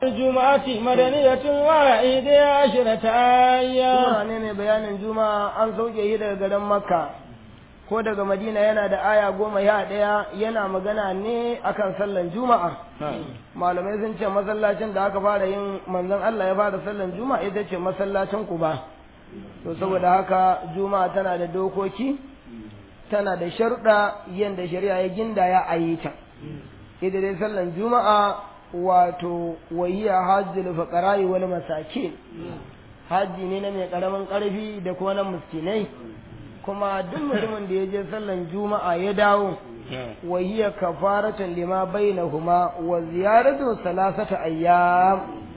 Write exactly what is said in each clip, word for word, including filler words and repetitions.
الجمعة مدنية وعيد عشرة أيام. Sura ne mai bayanin Juma'a an sauke shi daga garin Makka ko daga Madina yana da aya goma ya ɗaya yana magana ne akan sallan Juma'a. Malamai sun ce masallacin da aka fara yin manzon Allah ya fara sallan Juma'a ita ce masallacin Quba. To saboda haka Juma'a tana da dokoki tana da sharuɗa yanda shari'a ya gindaya a yi ta. Ita dai sallan Juma'a wato wahiya hajjul faqara'i wal masakin haji ne na mai karamin karfi da kuma na miskinai kuma duk mutumin da ya je sallan juma'a ya dawo wahiya kafaratun lima bainahuma wa ziyaratu salasata ayyam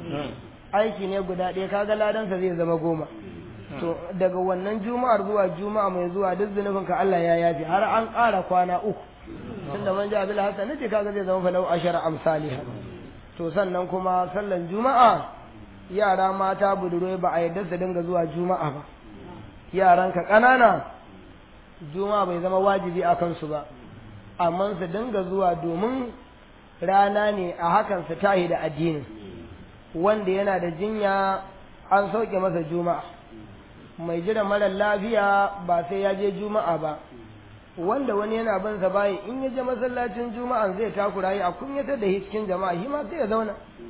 aiki ne guda ɗaya kaga ladan sa zai zama goma to daga wannan juma'ar zuwa juma'a mai zuwa duk zunubin ka Allah ya yafi har an ƙara kwana uku tunda man ja bil hasan ne kaga zai zama falau ashara amsalih to sannan kuma sallan juma'a yara mata budurwai ba a yarda su dinga zuwa juma'a ba yaranka ƙanana juma'a bai zama wajibi a kansu ba amma su dinga zuwa domin rana ne a hakan su tahi da addini wanda yana da jinya an sauke masa juma'a mai jira mara lafiya ba sai ya je juma'a ba wanda wani yana bin sa bayi in ya je masallacin juma'an zai takura yi a kunyatar da cikin jama'a shi ma sai ya zauna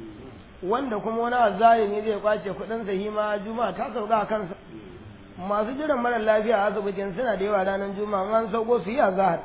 wanda kuma wani azari ne zai kwace kudin sa shi ma juma'a ta sauka a kansa masu jiran mara lafiya a asibitin suna da yawa ranar juma'a an sauko su yi azahar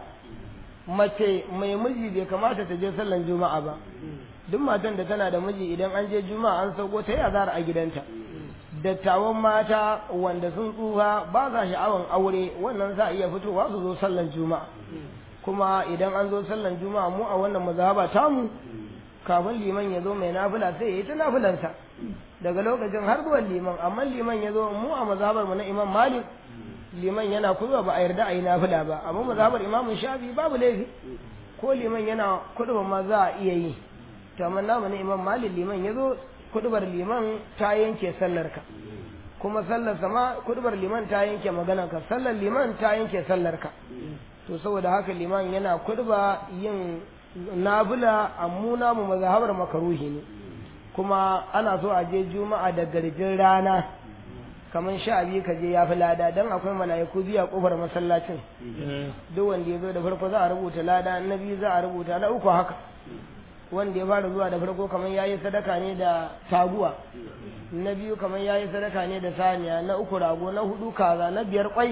mace mai miji bai kamata ta je sallan juma'a ba duk matan da tana da miji idan an je juma'a an sauko ta yi azahar a gidanta dattawan mata wanda sun tsufa ba sa sha'awan aure wannan za a iya fitowa su zo sallan juma'a kuma idan an zo sallan juma'a mu a wannan mazhaba tamu kafin liman ya zo mai nafila sai ya yi ta nafilansa daga lokacin har zuwan liman amma liman ya zo mu a mazhabar mu na imam malik liman yana kuduba ba a yarda a yi nafila ba amma mazhabar imam shafi babu laifi ko liman yana kuduba ma za a iya yi to amma namu na imam malik liman ya zo kudubar liman ta yanke sallarka kuma sallar sama kudubar liman ta yanke maganarka sallar liman ta yanke sallarka to saboda haka liman yana kuduba yin nafila amma mu mazhabar makaruhi ne kuma ana so a je juma'a da garjin rana kamar sha biyu ka je ya fi lada don akwai mala'iku biya kofar masallacin duk wanda ya zo da farko za a rubuta lada na biyu za a rubuta na uku haka wanda ya fara zuwa da farko kamar yayi sadaka ne da taguwa na biyu kamar yayi sadaka ne da saniya na uku rago na hudu kaza na biyar kwai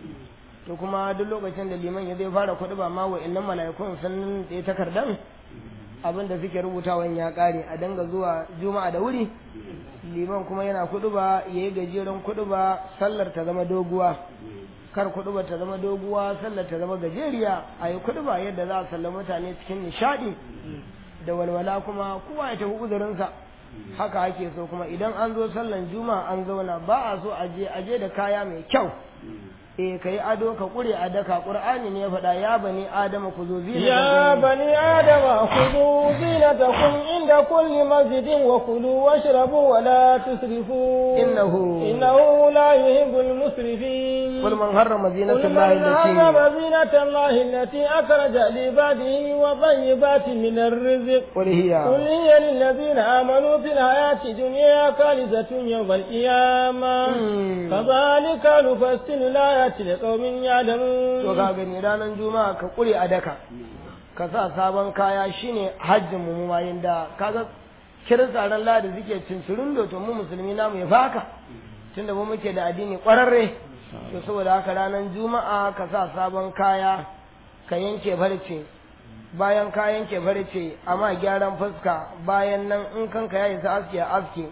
to kuma duk lokacin da liman ya zai fara kuɗi ba ma wa'annan mala'ikun sun da takardan abin da suke rubutawan ya kare a danga zuwa juma'a da wuri liman kuma yana kuɗi ba yayi gajeren kuɗi ba sallar ta zama doguwa kar kuɗi ba ta zama doguwa sallar ta zama gajeriya a yi kuɗi ba yadda za a sallama mutane cikin nishaɗi da walwala kuma kowa ya tafi uzurinsa haka ake so kuma idan an zo sallan juma'a an zauna ba a so aje aje da kaya mai kyau eh kai ado ka kure a daka qur'ani ne ya faɗa ya bani adama ku zo zina ya bani adama khudhu zinatakum inda kulli masjidin wa kulu washrabu wa la tusrifu innahu innahu la yuhibbul musrifin qul man harrama zinatallahi allati harrama zinatallahi allati akhraja li ibadihi wa tayyibatin min ar-rizq qul hiya qul hiya lil ladina amanu fil hayati dunya khalisatun yawmal qiyamah kadhalika nufassilu la da kaumin ya damu to ga gani ranar juma'a ka kure a daka ka sa sabon kaya shine hajjin mu mayin da kaga kirin tsaron ladi suke cincirin da to mu musulmi namu ya faka tunda mu muke da addini kwararre to saboda haka ranar juma'a ka sa sabon kaya ka yanke farce bayan ka yanke farce amma gyaran fuska bayan nan in kanka yayi sa aski aski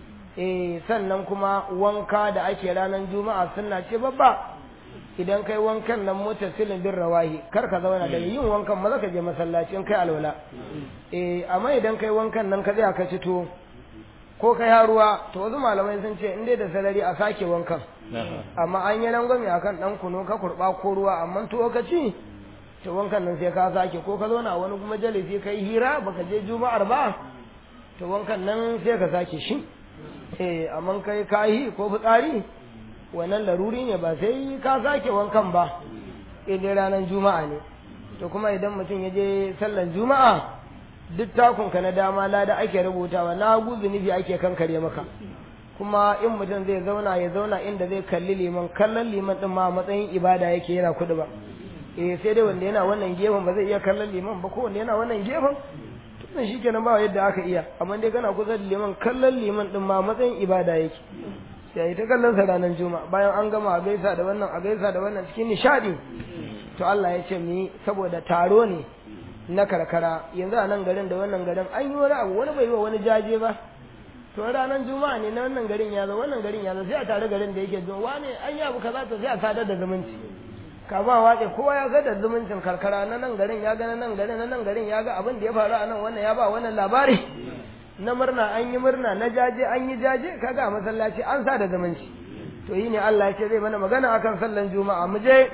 eh sannan kuma wanka da ake ranar juma'a sunna ce babba idan kai wankan nan mutasilin bin rawahi kar ka zauna da yin wankan maza ka je masallaci in kai alwala eh amma idan kai wankan nan ka tsaya ka ci to ko kai haruwa to wasu malamai sun ce in dai da salari a sake wankan amma an yi rangwame akan dan kuno ka kurba ko ruwa amma to ka ci to wankan nan sai ka sake ko ka zauna wani kuma jalisi kai hira baka je juma'ar ba to wankan nan sai ka sake shi eh amma kai kayi ko fitsari wannan laruri ne ba sai ka sake wankan ba idan ranar juma'a ne to kuma idan mutum ya je sallan juma'a duk takunka na dama lada ake rubutawa na hagu zunubi ake kankare maka kuma in mutum zai zauna ya zauna inda zai kalli liman kallon liman din ma matsayin ibada yake yana kudu ba eh sai dai wanda yana wannan gefen ba zai iya kallon liman ba ko wanda yana wannan gefen tun shi kenan ba yadda aka iya amma dai kana kusa da liman kallon liman din ma matsayin ibada yake sai ta kallon sa ranar juma'a bayan an gama a gaisa da wannan a gaisa da wannan cikin nishadi to Allah ya ce mi saboda taro ne na karkara yanzu a nan garin da wannan garin an yi wani abu wani bai yi wa wani jaje ba to ranar juma'a ne na wannan garin ya zo wannan garin ya zo sai a tare garin da yake zuwa wane an yi abu kaza to sai a sadar da zumunci ka ba wace kowa ya ga da zumuncin karkara na nan garin ya ga na nan garin na nan garin ya ga abin da ya faru a nan wannan ya ba wannan labari na murna an yi murna na jaje an yi jaje kaga a masallaci an sa da zumunci to yi ne Allah ya ce zai mana magana akan sallan juma'a mu je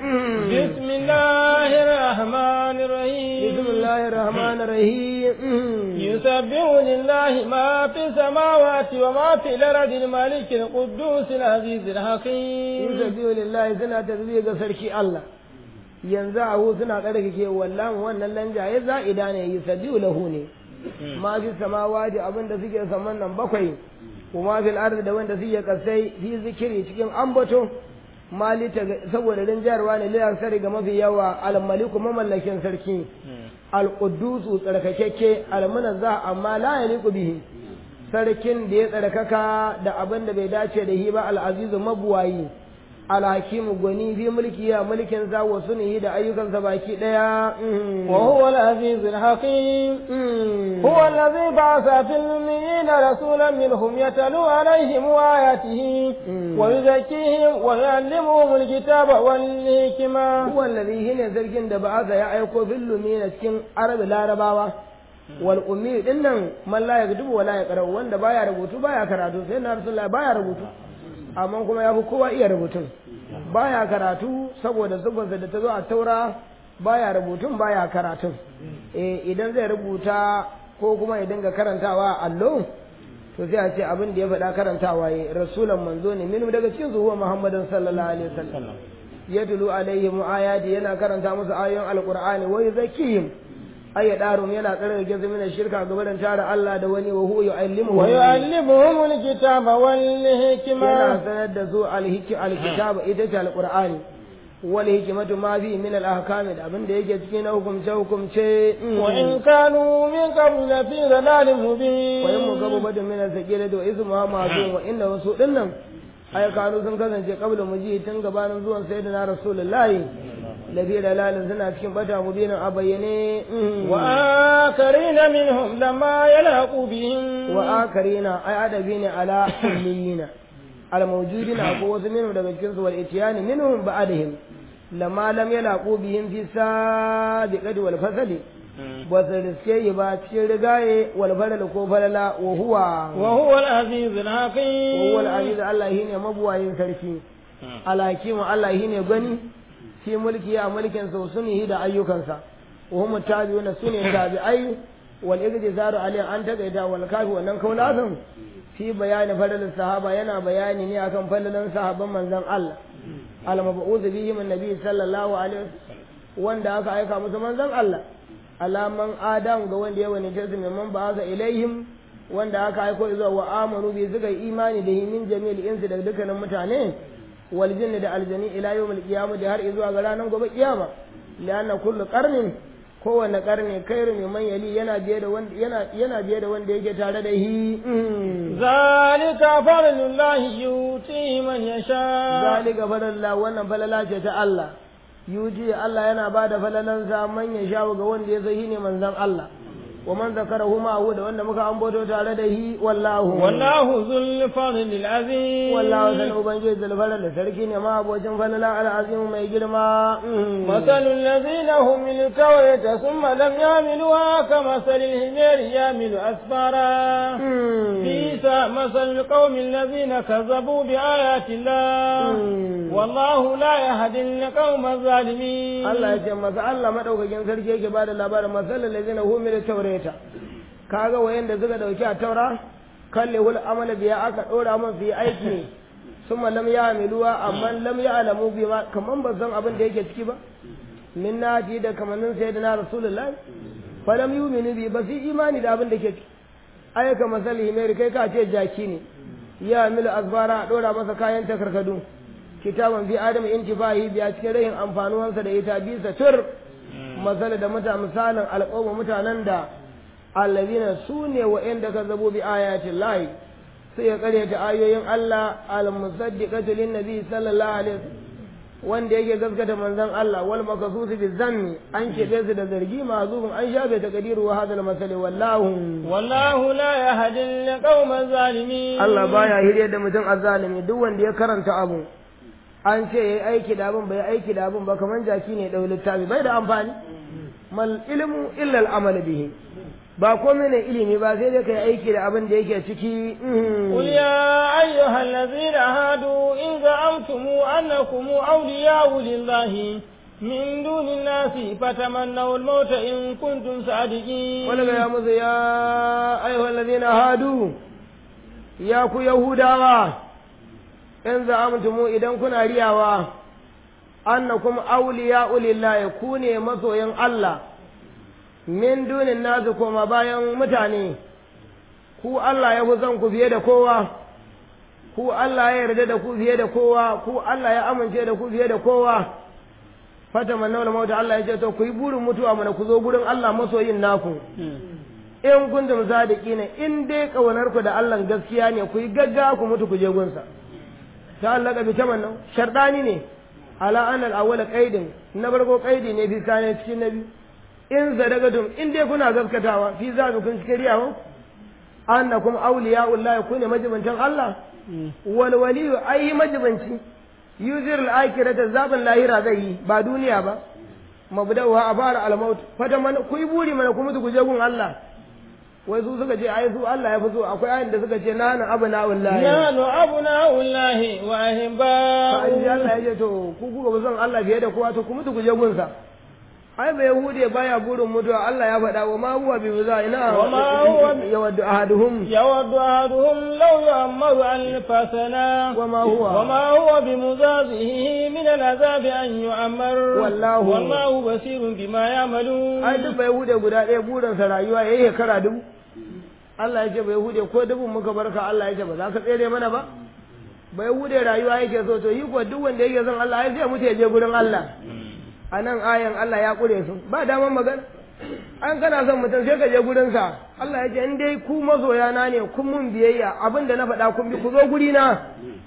bismillahir rahmanir rahim bismillahir rahmanir rahim yusabbihu lillahi ma fis samawati wa ma fil ardi malikil quddus azizil hakim yusabbihu lillahi suna tasbih ga sarki Allah yanzu a hu suna karkake wallahi wannan lanjaye za'ida ne yusabbihu lahu ne ma fis samawati abinda suke saman nan bakwai kuma fil ardi da wanda suke kasai fi zikiri cikin ambato malita saboda rinjarwa ne liyan sari ga mafi yawa al maliku mamallakin sarki al quddus tsarkakekke al munazza amma la yaliqu bihi sarkin da ya tsarkaka da abin da bai dace da shi ba al azizu mabuwayi al hakimu gwani fi mulki ya mulkin sa wa sunihi da ayyukansa baki daya wa huwa al aziz al hakim huwa alladhi ba'atha fil ummiyina rasulan minhum yatlu alaihim ayatihi wa yuzakkihim wa yu'allimuhum al kitaba wal hikma huwa alladhi hina zargin da ba'atha ya aiko fil ummiyina cikin arabi larabawa wal ummi dinnan man la yakdubu wa la yaqra wanda baya rubutu baya karatu sai na rasulullahi baya rubutu amma kuma ya fi kowa iya rubutun baya karatu saboda zubansa da ta zo a taura baya rubutun baya karatun eh idan zai rubuta ko kuma ya dinga karantawa allo to sai a ce abin da ya faɗa karantawa ya rasulan manzo ne min daga cikin zuwa muhammadin sallallahu alaihi wasallam yatlu alaihim ayati yana karanta musu ayoyin alqur'ani wa yuzakkihim ay darum yana tsare da mina shirka gaban tare Allah da wani wa huwa yu'allimuhum wa yu'allimuhum alkitaba wal hikma yana sanar da su alhikma alkitaba ita ce alqur'ani wal hikmatu ma fi min alahkam da abin da yake cikin hukumce hukumce wa in kanu min qabl la fi dhalalin mubin wa in mugabu badun min al-thaqila da ismu Muhammadu wa inna wasu dinnan ay kanu sun kasance qabla muji tun gabanin zuwan sayyidina rasulullahi lafi dalalin suna cikin bata mubinin a bayyane wa akarina minhum lamma yalaqu bihim wa akarina ay adabi ne ala ummiyina al mawjudina ko wasu minhum daga cikin su wal itiyani minhum ba'dihim lamma lam yalaqu bihim fi sabiqati wal fasali ba su riske yi ba cikin rigaye wal falal ko falala wa huwa wa huwa al aziz al hakim wa huwa al aziz Allah shine mabuwayin sarki al hakim Allah shine gani fi mulki a mulkin sa sunihi da ayyukansa wa hum tabi'una sunni tabi'ai wal igtizaru alayhi an tagaida wal kafi wannan kaulazin fi bayani fadalin sahaba yana bayani ne akan fadalan sahabban manzon Allah al mab'uth bihim annabi sallallahu alaihi wanda aka aika musu manzon Allah alaman adam ga wanda ya wani tasu man ba'atha ilaihim wanda aka aiko zuwa wa amanu bi zuga imani da min jami'il insi da dukkanin mutane wal jinni da aljani ila yawmil qiyamah da har zuwa ga ranar gobe kiyama lianna kullu qarnin kowanne karni kairu mai man yali yana biye da wanda yana yana biye da wanda yake tare da hi zalika fadlullahi yuti man yasha zalika fadlullah wannan falala ce ta Allah yuti Allah yana bada falalan sa man yasha ga wanda ya zai ne manzon Allah wa man zakarahu ma huwa da wanda muka ambato tare da hi wallahu wallahu zul fadlil azim wallahu zul ubangiji zul fadlil sarki ne ma abocin falala al azim mai girma masalul ladina hum min tawrata thumma lam yamiluha kama salil himar yamilu asfara bisa masalul qaumil ladina kazzabu bi ayati llah wallahu la yahdi al qaumaz zalimin Allah ya ce masa Allah madaukakin sarki yake bada labarin masalul ladina hum min tawrata kaga wayanda suka dauki a taura kalle wal amala biya aka dora mun fi aiki ne summa lam ya'miluwa amma lam ya'lamu bima kaman ba san abin da yake ciki ba min naji da kamannin sayyidina rasulullah falam yu'minu bi ba su imani da abin da ke ciki ayyuka masali mai kai ka ce jaki ne ya mil azbara dora masa kayan takarkadu kitaban bi adam intifahi biya cikin rayin amfanuwansa da ita bisa tur masala da muta misalin alƙawma mutanen da allazina sune wa'anda kazzabu bi ayatin lahi sai ya karyata ayoyin Allah al-musaddiqatu lin-nabi sallallahu alaihi wasallam wanda yake gaskata manzon Allah wal makasusi bi zanni an kebe su da zargi mazubun an shafe ta kadiru wa hadal masali wallahu wallahu la yahdi al-qawma zalimin Allah baya hirye da mutum azzalimi duk wanda ya karanta abu an ce yayi aiki da abun bai aiki da abun ba kaman jaki ne dau littafi bai da amfani mal ilmu illa al-amal bihi ba komai ne ilimi ba sai dai kai aiki da abin da yake ciki qul ya ayyuhal ladzina hadu in za'amtum annakum awliya'u lillahi min dunin nasi fatamannaw al-maut in kuntum sadiqin wala ya musu ya ayyuhal ladzina hadu ya ku yahudawa in za'amtum idan kuna riyawa annakum awliya'u lillahi ku ne masoyan Allah min dunin nasu koma bayan mutane ku Allah ya fi son ku fiye da kowa ku Allah ya yarda da ku fiye da kowa ku Allah ya amince da ku fiye da kowa fata man nawla mauta Allah ya ce to ku yi burin mutuwa mana ku zo gurin Allah masoyin naku in kuntum sadiqina in dai kaunar ku da Allah gaskiya ne ku yi gaggawa ku mutu ku je gunsa ta Allah ka bi ta mannan shardani ne ala anal awwal qaidin na barko qaidi ne bi kana cikin nabi in zadagadum in dai kuna gaskatawa fi zabi kun cikin riyawa annakum awliya'ullahi kune majibantan Allah wal waliyu ayi majibanci yuzir al akhirata zaban lahira zai yi ba duniya ba mabda'uha abara al maut fata man ku yi buri mana ku mutu ku je gun Allah wai su suka ce ai su Allah ya fi so akwai ayin da suka ce nanu abna'ullahi nanu abna'ullahi wa ahibba ai Allah ya ce to ku kuka son Allah fiye da kowa to ku mutu ku je gun sa ai bai yahude baya burin mutuwa Allah ya faɗa wa ma huwa bi muzaina wa ma huwa yawaddu ahaduhum yawaddu ahaduhum law ya'maru alf sana wa ma huwa wa ma huwa bi muzazihi min al'azabi an yu'ammar wallahu wallahu basirun bima ya'malun ai duk bai yahude guda ɗaya burin sa rayuwa yayi shekara dubu Allah ya ce bai yahude ko dubun muka barka Allah ya ce ba za ka tsere mana ba bai yahude rayuwa yake so to yi ko duk wanda yake son Allah ya ce mutu ya je gurin Allah a nan ayan Allah ya ƙure su ba daman magana an kana son mutum sai ka je gurinsa Allah ya ce in dai ku mazoya na ne kun mun biyayya abin da na faɗa kun bi ku zo guri na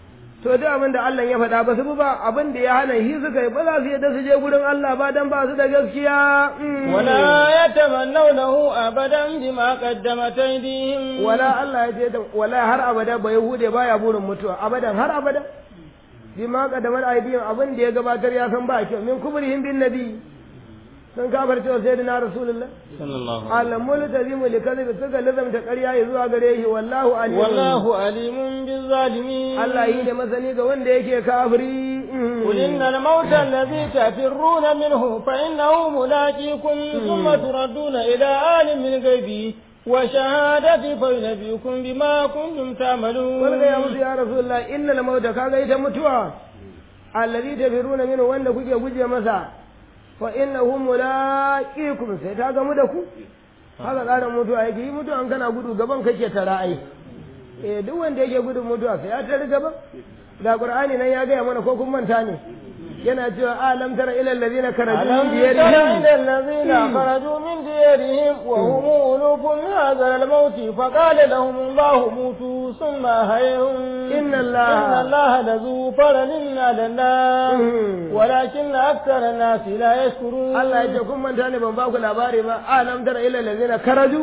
to duk abin da Allah ya faɗa ba su bi ba abin da ya hana shi suka yi ba za su yadda su je gurin Allah ba dan ba su da gaskiya wala yatamannawnahu abadan bima qaddamat aydihim wala Allah ya ce wala har abada ba yahude baya burin mutuwa abadan har abada bima qadamar aidiyum abin da ya gabatar ya san ba kyau min kubrihim bin nabi sun kabar cewa sayyidina rasulullah sallallahu alaihi wasallam multazimu likadhib suka lazamta ƙarya ya zuwa gare shi wallahu alim wallahu alimun bil zalimin Allah yi ne masani ga wanda yake kafiri qul innal mauta alladhi tafirruna minhu fa innahu mulaqikum thumma turadduna ila alimil ghaibi وشهادتي فينبئكم بما كنتم تعملون قال يا موسى يا رسول الله إن الموت كاغا يتمتوا الذي تفرون منه وأن كوجي كوجي مسا فإنه ملاقيكم سيتاغا مدكو haka ƙarin mutuwa yake yi mutuwa an kana gudu gaban kake tara ai eh duk wanda yake gudun mutuwa sai ya tare gaban da Qur'ani nan ya gaya mana ko kun manta ne yana cewa alam tara ila allazina karaju min diyarihim ila allazina karaju min diyarihim wa hum ulufun hadha al-maut fa qala lahum Allah mutu thumma hayyun inna Allah inna Allah lazu faranin lana walakin akthar an-nas la yashkurun Allah ya ce kun manta ne ban ba ku labari ba alam tara ila allazina karaju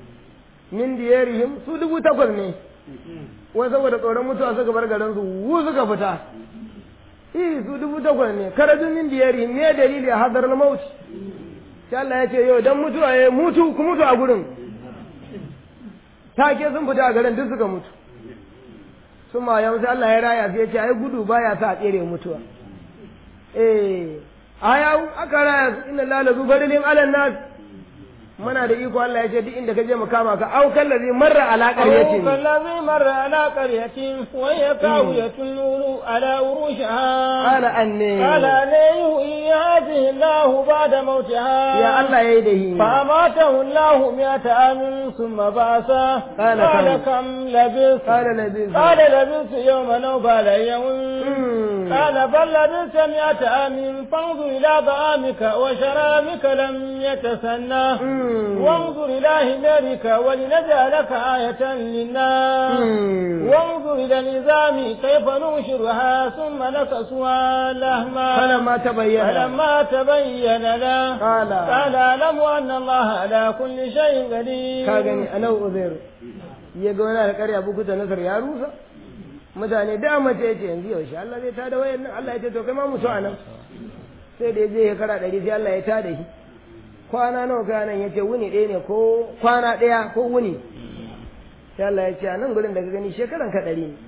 min diyarihim su dubu takwas ne wai saboda tsoron mutuwa suka bar garin su wu suka fita eh su dubu takwas ne karajun min diyari me dalili a hadar al-maut sai Allah ya ce yau dan mutuwa ya mutu ku mutu a gurin take sun fita a garin duk suka mutu sun ma yau sai Allah ya raya sai ya ce ai gudu baya sa tsere mutuwa eh aya aka raya inna la lazu fadlin ala nas muna da iko Allah ya ce duk inda ka je mu kama ka au kallazi marra ala qaryatin أو كالذي مر على قرية وهي خاوية على عروشها qala anni قال عليه هذه الله بعد موتها ya Allah yayi da hi فأماته الله مئة عام ثم بعثه قال قال كم؟ كم لبثت qala nabi قال لبثت يوما أو بعد يوم قال بل لبثت مئة عام فانظر إلى طعامك وشرابك لم يتسنى وانظر إلى حمارك ولنجعلك آية للناس وانظر إلى النظام كيف ننشرها ثم نكسوها لحما فلما تبين فلما تبين له قال قال أعلم أن الله على كل شيء قدير ka gani ana uzair ya ga wani alƙarya buku ta nasar ya rusa mutane da mace ya ce yanzu yaushe Allah zai tada wayan nan Allah ya ce to kai ma mutu a nan sai da ya je shekara ɗari sai Allah ya tada shi kwana nawa kai nan ya ce wuni ɗaya ne ko kwana ɗaya ko wuni sai Allah ya ce a nan gurin da ka gani shekaran ka ɗari ne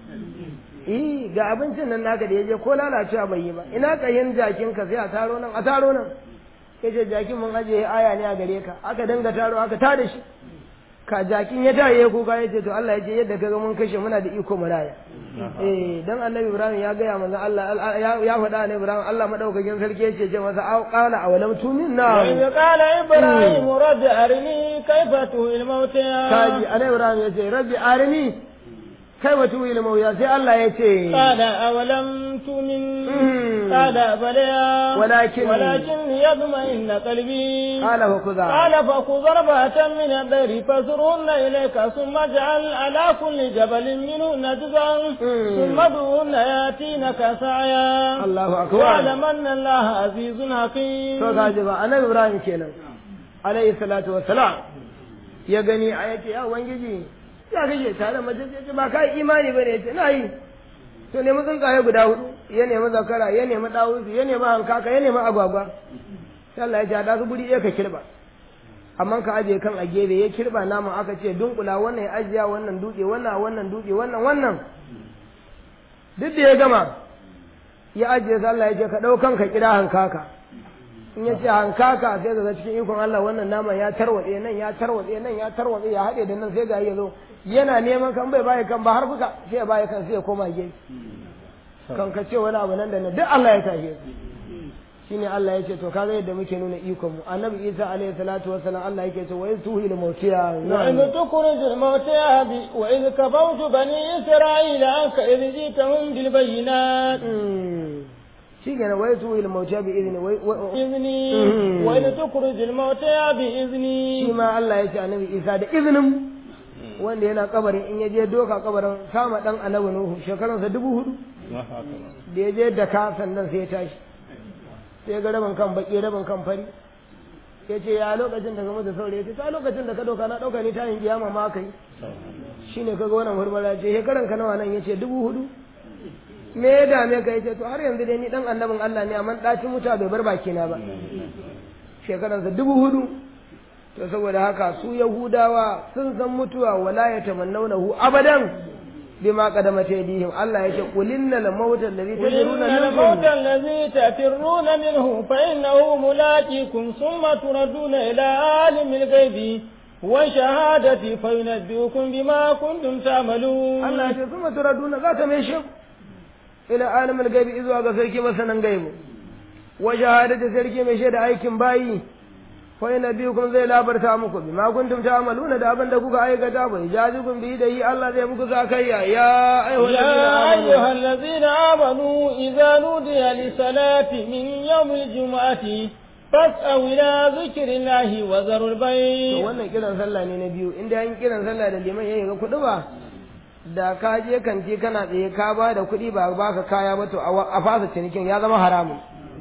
eh ga abincin nan naka da ya je ko lalacewa bai yi ba ina ka yin jakin ka sai a taro nan a taro nan ya ce jakin mun ajiye aya ne a gare ka aka danga taro aka tada shi ka jakin ya taye ya kuka ya ce to Allah ya ce yadda kaga mun kashe muna da iko mu raya eh dan annabi Ibrahim ya gaya manzo Allah ya faɗa annabi Ibrahim Allah madaukakin sarki ya ce ce masa qala awalam tuminna وإذ قال إبراهيم رب أرني كيف تحيي الموتى kaji annabi Ibrahim ya ce rabbi arini kai wa tuwil mawya sai Allah ya ce قال أولم تؤمن قال بلى ولكن ولكن يطمئن قلبي قال فخذها قال فخذ أربعة من الطير فاسرهن إليك ثم اجعل على كل جبل منهن جزءا ثم ادعوهن يأتينك سعيا Allahu akbar واعلم أن الله عزيز حكيم to kaji ba annabi Ibrahim kenan alayhi salatu wassalam ya gani ayati ya ubangiji ya kake tare mace ce ba kai imani bane yace na yi to nemi tsuntsaye guda hudu ya nemi zakara ya nemi dawusu ya nemi hankaka ya nemi agwagwa sai Allah ya jada su guri ɗaya ka kirba amma ka aje kan a gefe ya kirba naman aka ce dunkula wannan ya ajiya wannan dutse wannan wannan dutse wannan wannan duk da ya gama ya ajiye sai Allah ya ce ka dau kanka kira hankaka in ya ce hankaka sai ga cikin ikon Allah wannan naman ya tarwatse nan ya tarwatse nan ya tarwatse ya haɗe da nan sai ga ya zo yana neman kan bai baya kan ba har fuka sai ya baya kan sai ya koma gefe kan ka ce wani abu nan da nan duk Allah ya tashe su shine Allah ya ce to kaga yadda muke nuna ikon mu annabi Isa alaihi salatu wassalam Allah yake ce wa yuhil mawtiya wa in tukhrijul mawtiya bi wa in kafawtu bani isra'ila anka idh jitahum bil bayyinat shi gane wai tu il mauta bi izini wai izni wa in tukhrijul mawtiya bi izni shi ma Allah ya ce annabi Isa da izinin wanda yana kabarin in ya je doka kabarin sama dan annabi Nuhu shekaransa dubu hudu da ya je da ka sannan sai ya tashi sai ga rabin kan baki rabin kan fari ya ce ya lokacin da game da saurayi ya ce ta lokacin da ka doka na dauka ni ta yin kiyama ma kai shine kaga wannan hurmara ce shekaran ka nawa nan yace dubu hudu me ya dame ka yace to har yanzu dai ni dan annabin Allah ne amma dacin mutuwa bai bar baki na ba shekaransa dubu hudu to saboda haka su yahudawa sun san mutuwa wala ya tamannawnahu abadan bima qadamat aydihim Allah yake qulinna lil mawta alladhi tafirruna minhu الموت الذي تفرون منه فإنه ملاقيكم ثم تردون إلى عالم الغيب وشهادة فينبئكم بما كنتم تعملون Allah yake thumma turaduna zaka mai shi ila alim al-gaibi izuwa ga sarki masanan gaibu wa shahadatu sarki mai shaida aikin bayi fa ina biyu kun zai labarta muku bima kuntum ta'maluna da abin da kuka aikata ba ijazikum bi da yi Allah zai muku zakayya ya أيها الذين آمنوا إذا نودي لصلاة من يوم الجمعة فاسأوا إلى ذكر الله وذروا البيع. wannan kiran sallah ne na biyu inda an kiran sallah da liman yayi ga kuɗi ba da ka je kanti kana tsaye ka ba da kuɗi ba baka kaya ba to a fasa cinikin ya zama haramun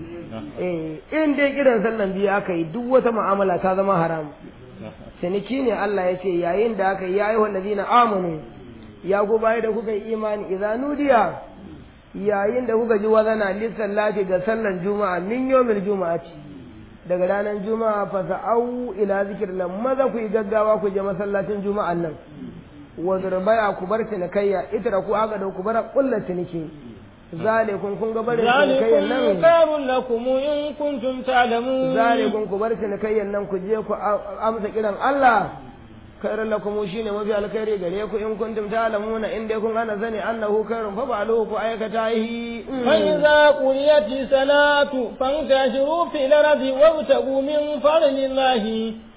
eh in dai kiran sallan biyu aka yi duk wata mu'amala ta zama haramun ciniki ne Allah ya ce yayin da aka yi ya ayyuhal ladina amanu ya ku bai da kuka yi imani idza nudiya yayin da kuka ji wazana lissallati ga sallan juma'a min yawmil juma'ati daga ranar juma'a fa sa'au ila zikrillah maza ku yi gaggawa ku je masallacin juma'an nan wa zurbaya ku bar cinikayya itara ku aka da ku bar kullu ciniki zalikun kun ga barin cinikayyan nan ذلكم خير لكم إن كنتم تعلمون zalikun ku bar cinikayyan nan ku je ku amsa kiran Allah khairan lakum shine mafi alkhairi gare ku in kuntum ta'lamuna in dai kun ana sani annahu khairun fa ba'aluhu ku aikata yi فإذا قضيت الصلاة فانتشروا في الأرض وابتغوا من فضل الله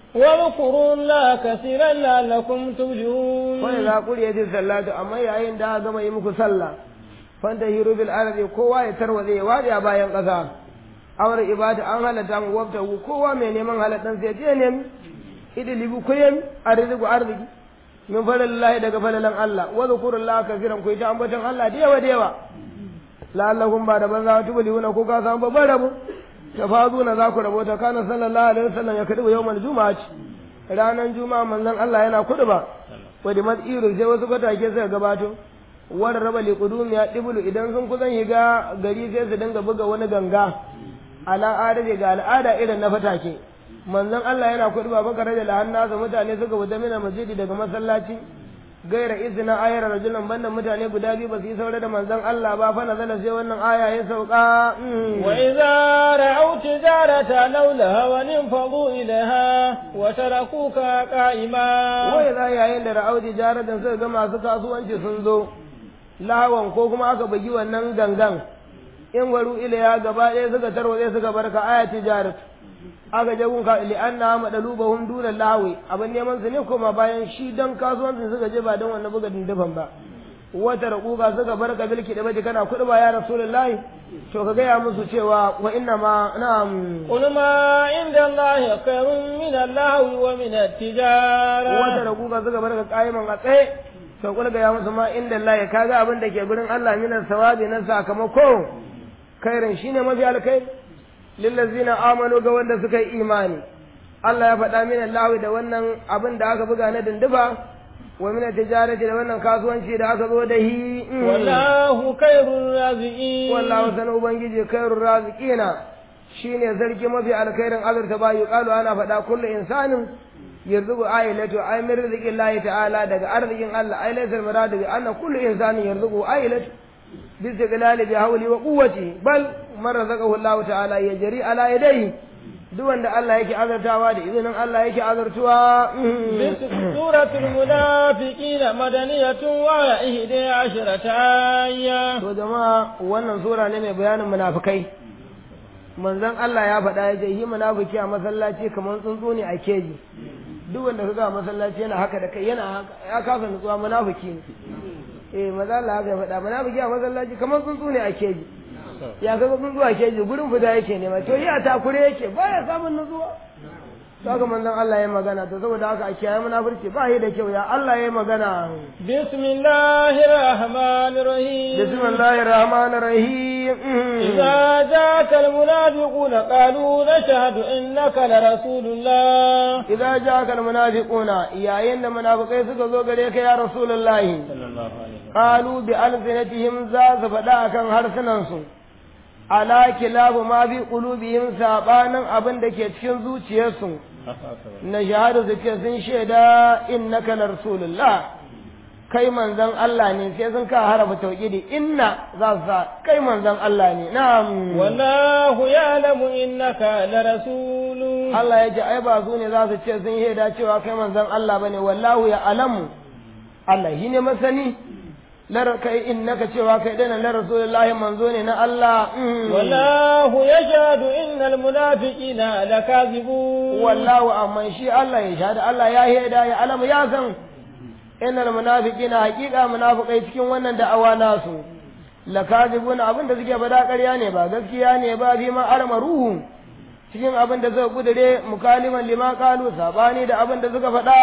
واذكروا الله كثيرا لعلكم تفلحون فإذا قضيت الصلاة أما yayin da gama yi muku sallah fantahiru bil ardi kowa ya tarwaze wadi a bayan kasa amar ibada an halatta mu wabta kowa mai neman halatan sai je ne idlibu kuyam arziku arziki min fadlillahi daga fadlan Allah wa zkurullaha kaseeran ku ta ambaton Allah da yawa da yawa la'allakum ba da banza tubuluna ko ka samu babban rabo tafazuna za ku rabota kana sallallahu alaihi wasallam ya kadu yawmal jumu'ati ranan juma'a manzon Allah yana kuduba wa da madiru sai wasu fatake suka gabato wanda raba liqudum ya dibulu idan sun kusan higa gari sai su dinga buga wani ganga ala adabi ga al'ada irin na fatake manzon Allah yana kuduba baka rage lahannasa mutane suka wuce mina masjidi daga masallaci gaira izina ayar rajulan banda mutane guda biyu ba su yi saurare da manzon Allah ba fa nazala sai wannan aya ya sauka wa idza ra'aw tijarata lawlaha wa ninfadu ilaha wa tarakuka qa'ima wa idza yayin da ra'aw tijaratan suka ga masu kasuwanci sun zo lawan ko kuma aka bugi wannan gangan in waru ilaya gaba ɗaya suka tarwaye suka barka aya tijaratu aka je gunka li anna madalubahum duna lawi abin neman su ne kuma bayan shi dan kasuwancin suka je ba dan wannan buga dindifan ba wata raquba suka barka bilki da baje kana kudu ba ya rasulullahi to ka gaya musu cewa wa inna ma na'am qul ma inda allahi khairun min allahi wa min at-tijara wata raquba suka barka qaiman a tsaye to kula ga ya musu ma inda allahi kaga abin da ke gurin Allah minan sawabi na sakamako khairin shine mafi alkai lillazina amanu ga wanda suka yi imani Allah ya faɗa min Allah da wannan abin da aka buga na dindiba wa min tijarati da wannan kasuwanci da aka zo da hi wallahu khairur raziqin wallahu sana ubangiji khairur raziqina shine sarki mafi alkhairin azurta ba yuqalu ana faɗa kullu insanin yarzuqu ailatu ay min rizqillahi ta'ala daga arzikin Allah ay laysa muradu bi anna kullu insanin yarzuqu ailatu باستقلال بحوله وقوته بل من رزقه الله تعالى يجري على يديه duk wanda Allah yake azartawa da izinin Allah yake azartuwa suratul munafiqin madaniyatun wa ihda asharata ayya to jama'a wannan sura ne mai bayanin munafikai manzon Allah ya faɗa ya ce hi munafiki a masallaci kamar tsuntsu ne a keji duk wanda kaga masallaci yana haka da kai yana haka ya kafa nutsuwa munafiki ne eh maza Allah haka ya faɗa munafiki a masallaci kamar tsuntsu ne a keji ya kaga tsuntsu a keji gurin fita yake nema to yi a takure yake baya samun nutsuwa to haka manzon Allah ya magana to saboda haka a kiyaye munafurci ba yi da kyau ya Allah ya magana bismillahir rahmanir rahim bismillahir rahmanir rahim idza ja'aka al munafiquna qalu nashhadu innaka la rasulullah idza ja'aka al munafiquna yayin da munafikai suka zo gare ka ya rasulullahi sallallahu alaihi qalu bi alsinatihim za su faɗa akan harsunan su ala kilabu ma bi qulubihim sabanin abin da ke cikin zuciyarsu na shahadu suke sun shaida innaka la rasulullah kai manzon Allah ne sai sun ka harafa tauhidi inna za su sa kai manzon Allah ne na'am wallahu ya'lamu innaka la rasulu Allah ya ji ai ba su ne za su ce sun shaida cewa kai manzon Allah bane wallahu ya'lamu Allah shi ne masani lar kai innaka cewa kai dana la rasulullahi manzo ne na Allah wallahu yashhadu innal munafiqina lakazibun wallahu amma shi Allah ya shahada Allah ya heda ya alamu ya san innal munafiqina haqiqa munafiqai cikin wannan da'awa nasu lakazibun abinda suke bada ƙarya ne ba gaskiya ne ba bi ma armaruhu cikin abin da suka kudure mukaliman lima qalu sabani da abin da suka faɗa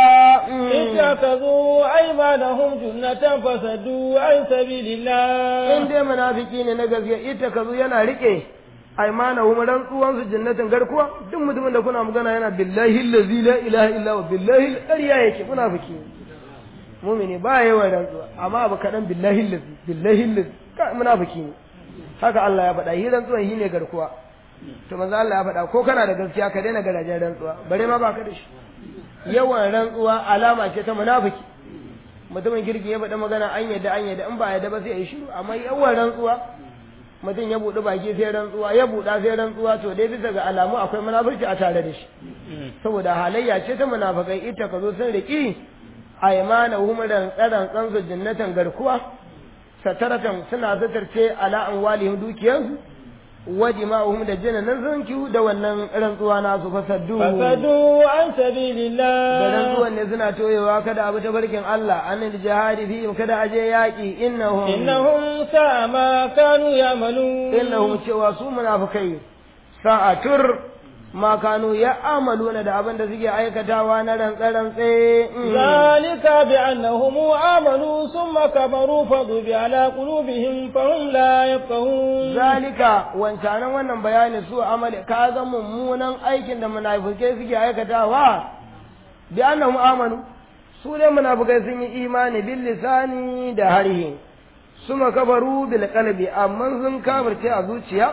ittakazu aymanahum junnatan fasadu an sabilillah in dai munafiki ne na gaskiya ittakazu yana rike aymanahum rantsuwan su jannatin garkuwa duk mutumin da kuna magana yana billahi allazi la ilaha illa huwa billahi ƙarya yake munafiki mu'mini ba yawan rantsuwa amma abu kadan billahi allazi billahi allazi munafiki ne haka Allah ya faɗa hi rantsuwan hi ne garkuwa to manzo Allah ya faɗa ko kana da gaskiya ka daina garajen rantsuwa bare ma baka da shi yawan rantsuwa alama ce ta munafiki mutumin kirki ya faɗa magana an yadda an yadda in ba yadda ba sai ya shiru amma yawan rantsuwa mutum ya buɗi baki sai rantsuwa ya buɗa sai rantsuwa to dai bisa ga alamu akwai munafurci a tare da shi saboda halayya ce ta munafikai ita ka zo sun riki aymana hum rantsaran tsansu jinnatan garkuwa sataratan suna zatarce ala anwalihim dukiyansu wajima'uhum da jinanan zanki da wannan rantsuwa nasu fasaddu fasaddu an sabilillah da rantsuwan ne suna toyewa kada abu ta barkin Allah anil jihadi fi kada aje yaki innahum innahum sa'a ma kanu ya'malun innahum cewa su munafikai sa'atur ma kanu ya'maluna da abin da suke aikatawa na rantsa-rantsa zalika bi annahum amanu thumma kafaru fadu ala qulubihim fahum la yafqahun zalika wancanan wannan bayani su amali ka ga mummunan aikin da munafikai suke aikatawa bi annahum amanu su ne munafikai sun yi imani bil lisani da harihi suma kafaru bil qalbi amma sun kafirce a zuciya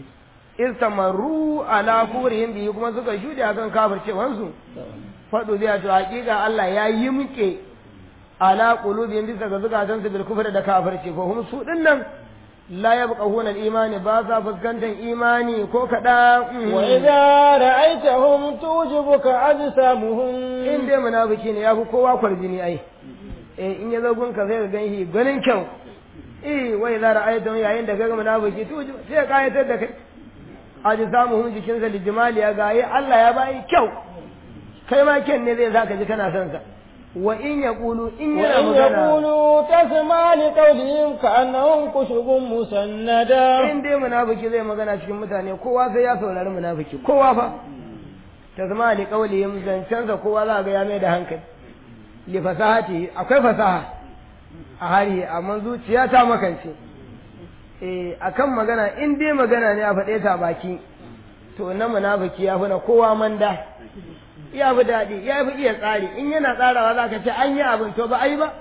istamaru ala kurihim bihi kuma suka shude akan kafircewansu fadu biya to hakika Allah ya yi muke ala qulubihim bisa ga zukatan su bil kufri da kafirci ko hum su dinnan la yabqahuna al imani ba sa fuskantar imani ko kada wa idza ra'aytahum tujibuka ajsamuhum in dai munafiki ne yafi kowa kwarjini ai eh in ya zo gunka sai ka ganshi ganin kyau eh wa idza ra'aytahum yayin da ga munafiki tujibu sai ka ayatar da kai aji samu hun jikinsa da jimali ya gaye Allah ya bayi kyau kai ma kyan ne zai zaka ji kana son sa wa in yaqulu in yana magana wa in yaqulu tasma li qawlihim ka'annahum kushubun musannada in dai munafiki zai magana cikin mutane kowa sai ya saurari munafiki kowa fa tasma li qawlihim zancen sa kowa za ga ya mai da hankali li fasahati akwai fasaha a hari amma zuciya ta makance eh akan magana in dai magana ne a faɗe ta baki to na munafiki ya fi na kowa manda ya fi daɗi ya fi iya tsari in yana tsarawa za ka ce an yi abin to ba a yi ba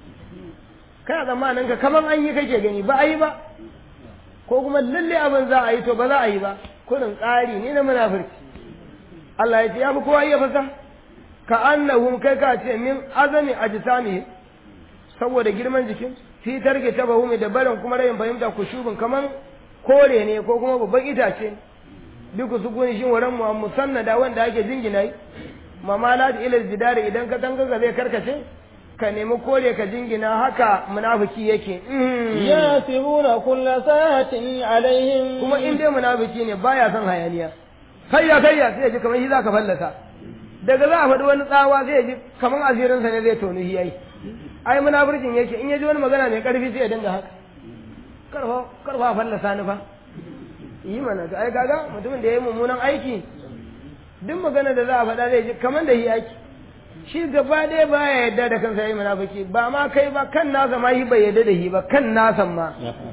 kana tsammanin ka kaman an yi kake gani ba a yi ba ko kuma lalle abin za a yi to ba za a yi ba kurin tsari ne na munafirci Allah ya ce ya fi kowa iya fasa ka annahum kai ka ce min azami ajsamihi saboda girman jikin fi tarke ta bahu mai dabaran kuma rayin fahimta kushubin kaman kore ne ko kuma babban itace duk su guni shin waran mu musannada wanda ake jingina yi mamala da ilal jidari idan ka tanga ga zai karkace ka nemi kore ka jingina haka munafiki yake yasibuna kullu sa'atin alaihim kuma in dai munafiki ne baya son hayaniya kayya kayya sai ji kamar shi zaka fallasa daga za a faɗi wani tsawa sai ji kamar asirinsa ne zai tonu shi yayi ai munafircin yake in yaji wani magana mai karfi sai ya dinga haka karfa karfa fallasa ni fa yi mana to ai kaga mutumin da yayi mummunan aiki duk magana da za a faɗa zai ji kamar da yi aiki shi gaba ɗaya baya yadda da kansa yayi munafiki ba ma kai ba kan nasa ma yi bai yadda da shi ba kan nasa ma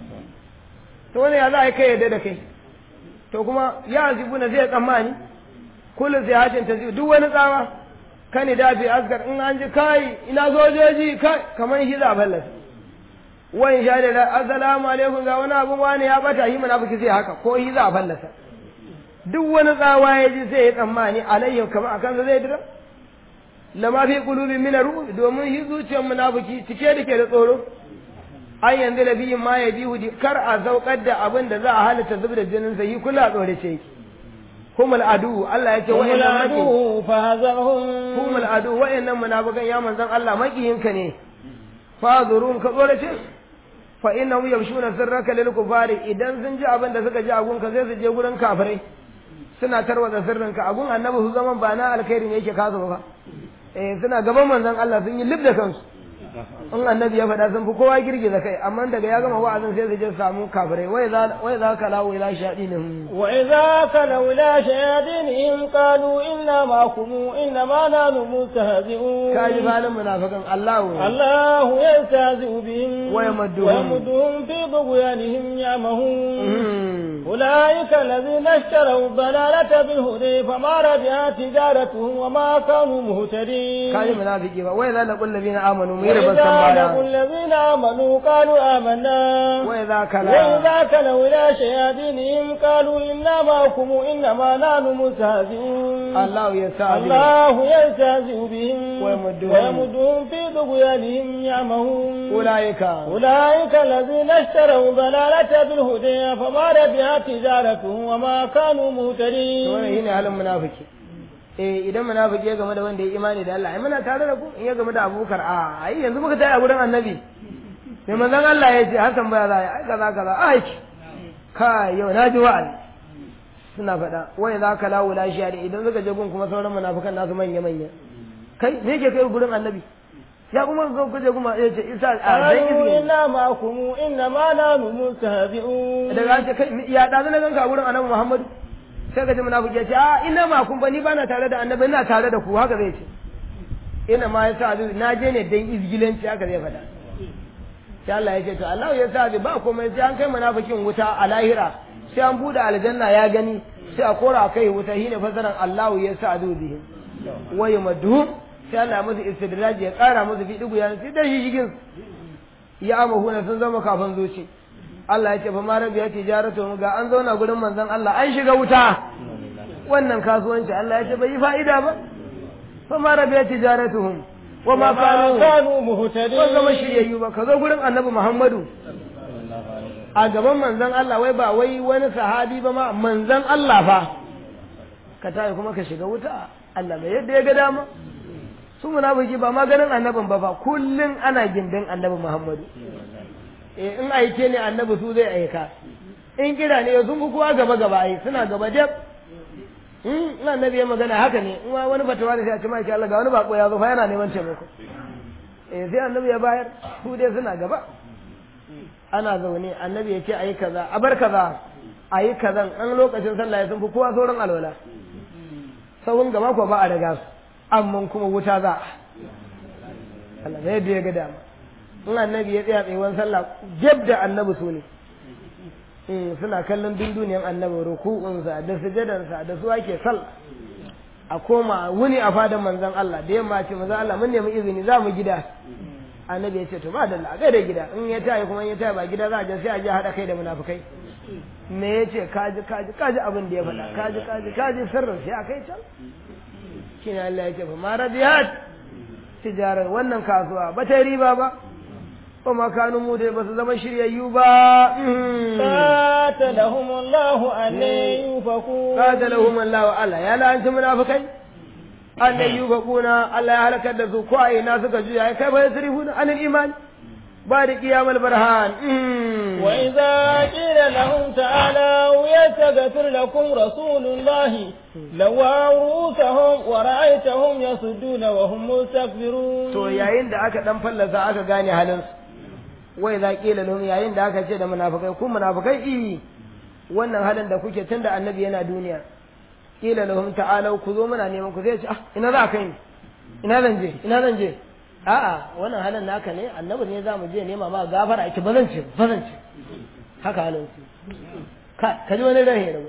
to wani ya za a kai yadda da kai to kuma ya azibuna zai tsammani kullum sai hajin ta duk wani tsawa kani dafi askar in an ji kai ina sojoji kai kamar shi za a fallasa wani sha da assalamu alaikum ga wani abun wani ya bata yi munafiki sai haka ko shi za a fallasa duk wani tsawa ya ji sai ya tsammani alayhi kamar akan sa zai dira lama fi qulubi min ru'b domin shi zuciyar munafiki cike da ke da tsoro an yanzu da biyin ma ya bihu kar a zaukar da abin da za a halitta zubda jinin sa yi kula tsore ce yake هم العدو الله يتي وإن العدو فهذرهم هم العدو وإن منافقين يا من زن الله مكيين كني فهذرون كذولة فإنهم يمشون سرك للكفار إذن سنجي أبن دسك جاء أقول كذي سجي أقول كافري سنة تروى سرنك أقول أنه زمن بانا الخير يشي كاظم سنة قبل من زن الله سنجي لبدا كنس in annabi ya faɗa sun fi kowa girgiza kai amma daga ya gama wa'azin sai su je samu kafirai wai za ka lawo ila shaɗinihim wa idza kalau ila shayatinihim qalu inna ma'akum inna ma nahnu mustahzi'un kaji balin munafikan Allahu Allahu yastahzi'u bihim wa yamudduhum wa yamudduhum fi tughyanihim ya'mahun ulaika alladhina ishtaraw dalalata bil huda fama rabihat tijaratuhum wa ma kanu muhtadin kaji munafiki ba wai za la qul ladina amanu وإذا baya الذين آمنوا قالوا آمنا وإذا كلا وإذا كلوا إلى شياطينهم قالوا إنا معكم إنما نحن مستهزئون الله يستهزئ الله يستهزئ بهم ويمدهم ويمدهم في طغيانهم يعمهون أولئك أولئك الذين اشتروا ضلالة بالهدى فما ربحت تجارتهم وما كانوا مهتدين. wannan shine halin munafiki eh idan munafiki ya game da wanda ya imani da Allah ai muna tare da ku in ya game da Abubakar a ai yanzu muka tayi a gurin Annabi sai manzon Allah ya ce Hassan baya za ai kaza kaza ai kai yau na ji wa'azi suna faɗa wai za ka lawo lashiya da idan suka je gun kuma sauran munafikan nasu manya manya kai me yake kai gurin Annabi ya kuma zo kuje kuma ya ce isa a dan izini inna ma'akum inna ma nahnu mustahzi'un daga an ce kai ya da na ganka gurin Annabi Muhammad sai ka ji munafiki ya ce a inna ma'akum ba ni bana tare da Annabi ina tare da ku haka zai ce ina ma yasa azu na je ne dan izgilanci haka zai faɗa sai Allah ya ce to Allah ya sa ba komai sai an kai munafikin wuta a lahira sai an bude aljanna ya gani sai a kora kai wuta shine fasaran Allah ya sa azu bihi wa yamadu sai Allah musu istidraji ya kara musu fi digu ya sai da shigin ya amahuna sun zama kafin zuci Allah ya ce fa ma rabiya tijaratu ga an zauna gurin manzon Allah an shiga wuta wannan kasuwanci Allah ya ce bai yi fa'ida ba fa ma rabiya tijaratuhum wa ma kanu muhtadin ko zama shiryayyu ba ka zo gurin Annabi Muhammadu a gaban manzon Allah wai ba wai wani sahabi ba ma manzon Allah fa ka tayi kuma ka shiga wuta Allah mai yadda ya ga dama su munafiki ba ma ganin annabin ba fa kullun ana gindin Annabi Muhammadu eh in aike ne Annabi su zai aika in kira ne sun fi kowa gaba gaba ai suna gaba dab in Annabi ya magana haka ne in wani fatawa ne sai a ce mai Allah ga wani bako ya zo fa yana neman taimako eh sai Annabi ya bayar su dai suna gaba ana zaune Annabi ya ce ayi kaza a bar kaza ayi kazan an lokacin sallah ya sun fi kowa sauran alwala sawun gaba ko ba a daga su amma kuma wuta za Allah ne da ya ga dama in Annabi ya tsaya tsayuwan sallah jab da Annabi su ne suna kallon dunduniyan Annabi ruku'unsa da sujadansa da su ake sal a koma wuni a fadan manzon Allah da yamma ce manzon Allah mun nemi izini za mu gida Annabi ya ce to ba da Allah ga da gida in ya tayi kuma in ya tayi ba gida za a je sai a je hada kai da munafikai me yace kaji kaji kaji abin da ya faɗa kaji kaji kaji sirrin sai a kai can shine Allah ya ce fa ma radiyat tijarar wannan kasuwa ba ta riba ba وما كانوا مودي بس زمان شريا يوبا قاتلهم الله أن يوفقون قاتلهم الله الله يا لا أنت منافقين أن يوفقون الله يهلك الدسو كواي ناسك جويا كيف يصرفون عن الإيمان بعد قيام البرهان وإذا قيل لهم تعالوا يستغفر لكم رسول الله لووا رؤوسهم ورأيتهم يصدون وهم مستكبرون to yayin da aka dan fallasa aka gane halin wai za kila lahum yayin da aka ce da munafikai ku munafikai i wannan halin da kuke tunda annabi yana duniya kila lahum ta'alu ku zo muna neman ku zai ce ah ina za ka yi ina zan je ina zan je a'a wannan halin naka ne annabi ne za mu je nema ma gafara ake bazan ce bazan ce haka halin su ka kaji wani rahe da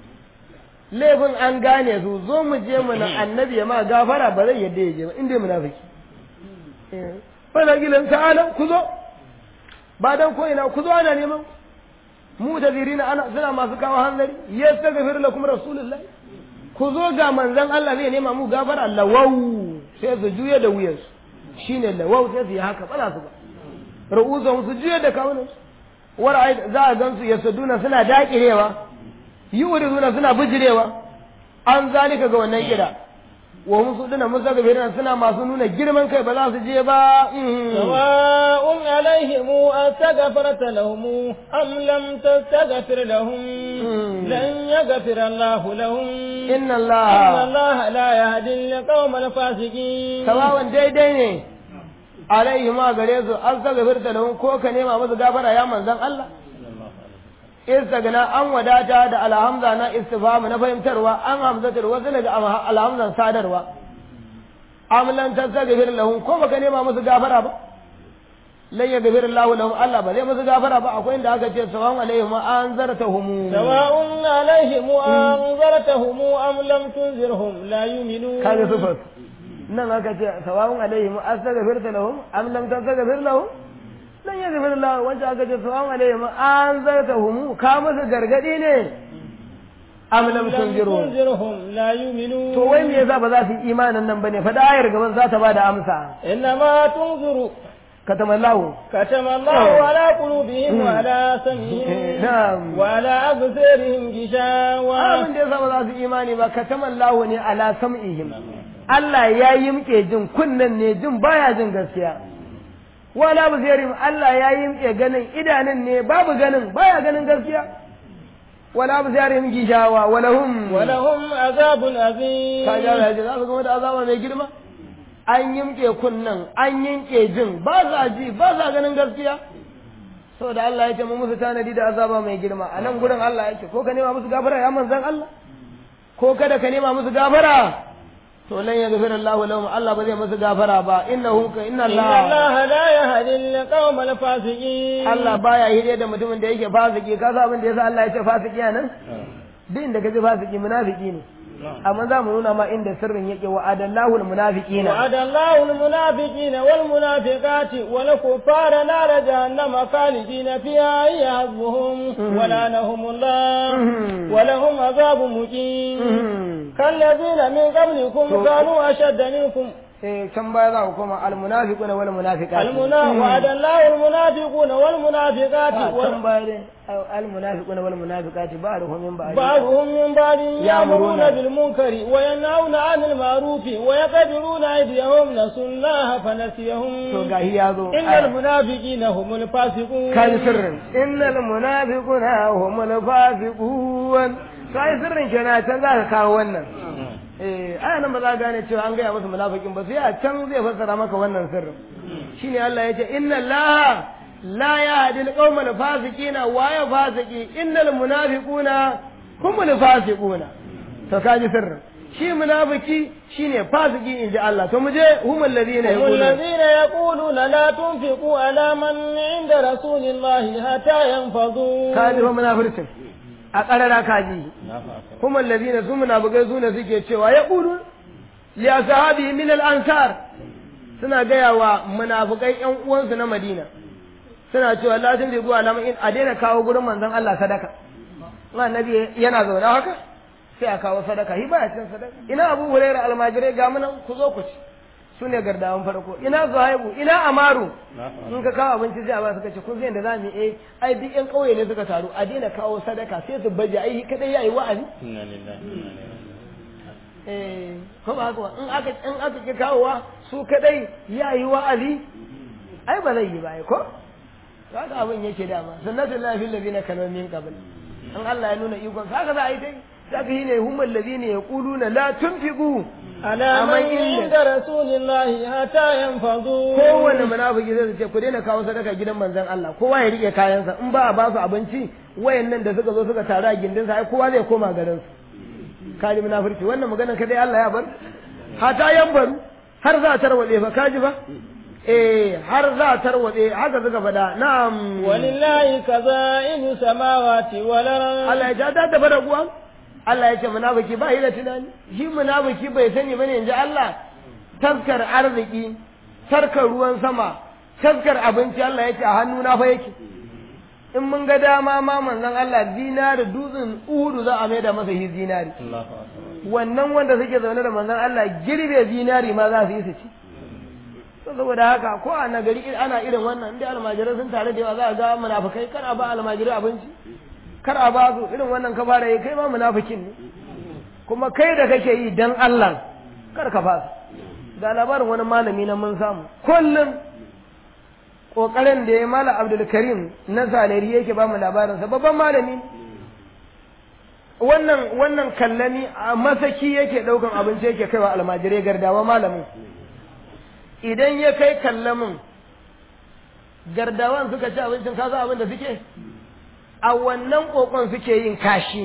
laifin an gane su zo mu je mu na annabi ya ma gafara ba zai yadda ya je ba inda munafiki eh fa gilan ta'ala ku zo ba dan ko ina ku zo ana neman mu da zirina ana suna masu kawo hanzari yastaghfir lakum rasulullahi ku zo ga manzon Allah zai nema mu gafara Allah wau sai su juye da wuyansu shine lawau sai su yi haka bala su ba ru'uzan su juye da kawunan wara'ai za a gansu yasuduna suna dakirewa yuriduna suna bijirewa an zalika ga wannan kira wa hum suduna musagabirina suna masu nuna girman kai ba za su je ba sawa'un alaihim astaghfarta lahum am lam tastaghfir lahum lan yaghfir Allah lahum inna Allah inna Allah la yahdi al-qawma al-fasiqin sawa'un daidai ne alaihim ma gare su astaghfarta lahum ko ka nema musu gafara ya manzon Allah istagna an wadata da alhamza na istifham na fahimtarwa an hamzatul wasl ga alhamzan sadarwa amlan tastaghfir lahum ko baka nema musu gafara ba lan yaghfir Allah lahum Allah ba zai musu gafara ba akwai inda aka ce sawa'un alaihim anzartahum sawa'un alaihim anzartahum am lam tunzirhum la yu'minun kaga sufar nan aka ce sawa'un alaihim astaghfirta lahum am lam tastaghfir lahum lan yaghfir Allah wanda aka ce sawa'un alaihim an zartahum ka musu gargadi ne am lam tunzirhum la yu'minun to wai me yasa ba za su yi imanin nan bane fa da ayar gaban za ta bada amsa inna ma tunziru katama Allah katama Allah ala qulubihim wa ala sam'ihim wa ala absarihim gishawa abin da yasa ba za su imani ba katama Allah ne ala sam'ihim Allah ya yimke jin kunnan ne jin baya jin gaskiya wa ala absarihim Allah ya yimke ganin idanun ne babu ganin baya ganin gaskiya wala absarihim gishawa walahum walahum azabun azim kaja ya ji za su ga da azaba mai girma an yimke kunnan an yinke jin ba za ji ba za ganin gaskiya saboda Allah ya ce mu musu tanadi da azaba mai girma a nan gurin Allah ya ce ko ka nema musu gafara ya manzan Allah ko kada ka nema musu gafara to lan yaghfir Allah lahum Allah ba zai musu gafara ba innahu ka inna Allah inna Allah la yahdi al-qawma al-fasiqin Allah baya hide da mutumin da yake fasiki ka sa abin da yasa Allah ya ce fasiki nan duk inda kaje fasiki munafiki ne amma za mu nuna ma inda sirrin yake wa adallahu almunafiqina wa adallahu almunafiqina wal munafiqati wal kuffara nar jahannama khalidina fiha yahzuhum wa lanahumullah wa lahum azabun muqim kallazina min qablikum kanu ashadda minkum eh can baya za ku koma almunafiquna wal munafiqati almunafiquna wa adallahu almunafiquna wal munafiqati can baya dai almunafiquna wal munafiqati ba'dhum min ba'd ba'dhum min ba'd ya'muruna bil munkari wa yanhauna 'anil ma'ruf wa yaqdiruna aydiyahum nasullaha fanasiyahum to gahi yazo innal munafiqina humul fasiqun kai sirrin innal munafiquna humul fasiqun kai sirrin kenan can za ka kawo wannan eh aya nan ba za gane cewa an gaya masa munafikin ba sai a can zai fassara maka wannan sirrin shine Allah ya ce inna Allah la yahdi al-qawmal fasiqina wa ya fasiqi innal munafiquna humul fasiquna to kaji sirrin shi munafiki shine fasiki inji Allah to muje humul ladina yaquluna humul ladina yaquluna la tunfiqu ala man 'inda rasulillahi hatta yanfadu kaji fa munafikin a ƙarara kaji kuma allazina su munafikai su ne suke cewa ya qulu li ashabi min al ansar suna gaya wa munafikai ƴan uwansu na Madina suna cewa la tun bi guwa lamun in a daina kawo gurin manzon Allah sadaka annabi yana zaune haka sai a kawo sadaka hi baya cin sadaka ina Abu Hurairah almajirai ga munan ku zo ku ci su ne gardawan farko ina Zuhaibu ina Amaru in ka kawo abinci sai a ba su kace kun zai da zamu eh ai duk ƴan kauye ne suka taru a daina kawo sadaka sai su baje ai kadai yayi wa'azi inna lillahi eh ko ba haka in aka in aka ki kawowa su kadai yayi wa'azi ai ba zai yi ba ko haka abin yake dama sunnatullahi fil ladina kanu min qabl an Allah ya nuna ikon haka za a yi dai zaka yi ne humul ladina yaquluna la tunfiqu ala man inda rasulillahi hatta yanfadu kowanne munafiki zai ce ku daina kawo sadaka gidan manzon Allah kowa ya rike kayansa in ba a ba su abinci wayannan da suka zo suka taru a gindin sa ai kowa zai koma garin su kaji munafiki wannan maganar ka dai Allah ya bar hatta yanbaru har za a tarwade fa kaji ba eh har za a tarwade haka suka fada na'am walillahi kaza'inu samawati wal ardh Allah ya ja da fara kuwa Allah ya ce munafiki ba yi da tunani shi munafiki bai sani bane inji Allah taskar arziki tarkar ruwan sama taskar abinci Allah ya ce a hannu na fa yake in mun ga dama ma manzon Allah dinari dutsen uhudu za a mai da masa shi dinari wannan wanda suke zaune da manzon Allah girbe dinari ma za su yi su ci saboda haka ko a nagari ana irin wannan inda almajirai sun tare da yawa za a ga munafikai kar a ba almajirai abinci kar a ba su irin wannan ka fara yi kai ma munafikin ne kuma kai da kake yi dan Allah kar ka fasa ga labarin wani malami na mun samu kullum kokarin da ya mala Abdul Karim na Saleri yake ba mu labarin sa babban malami wannan wannan kallani a masaki yake daukan abinci yake kaiwa almajirai gardawa malamin idan ya kai kallamin gardawan suka ci abincin kasa abin da suke a wannan kokon suke yin kashi